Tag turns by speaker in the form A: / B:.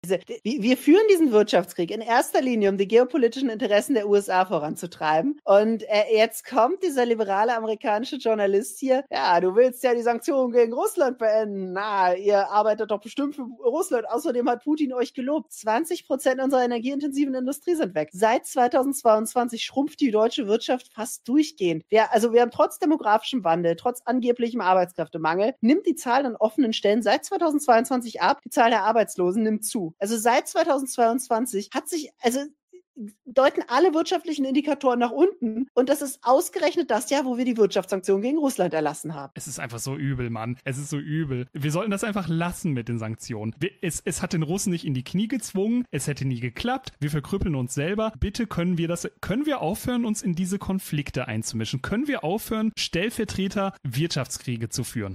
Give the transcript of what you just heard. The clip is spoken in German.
A: Wir führen diesen Wirtschaftskrieg in erster Linie, um die geopolitischen Interessen der USA voranzutreiben. Und jetzt kommt dieser liberale amerikanische Journalist hier. Ja, du willst ja die Sanktionen gegen Russland beenden. Na, ihr arbeitet doch bestimmt für Russland. Außerdem hat Putin euch gelobt. 20% unserer energieintensiven Industrie sind weg. Seit 2022 schrumpft die deutsche Wirtschaft fast durchgehend. Wir haben trotz demografischem Wandel, trotz angeblichem Arbeitskräftemangel, nimmt die Zahl an offenen Stellen seit 2022 ab. Die Zahl der Arbeitslosen nimmt zu. Also seit 2022 deuten alle wirtschaftlichen Indikatoren nach unten und das ist ausgerechnet das Jahr, wo wir die Wirtschaftssanktionen gegen Russland erlassen haben.
B: Es ist einfach so übel, Mann. Es ist so übel. Wir sollten das einfach lassen mit den Sanktionen. Es hat den Russen nicht in die Knie gezwungen. Es hätte nie geklappt. Wir verkrüppeln uns selber. Bitte können wir aufhören, uns in diese Konflikte einzumischen? Können wir aufhören, Stellvertreter Wirtschaftskriege zu führen?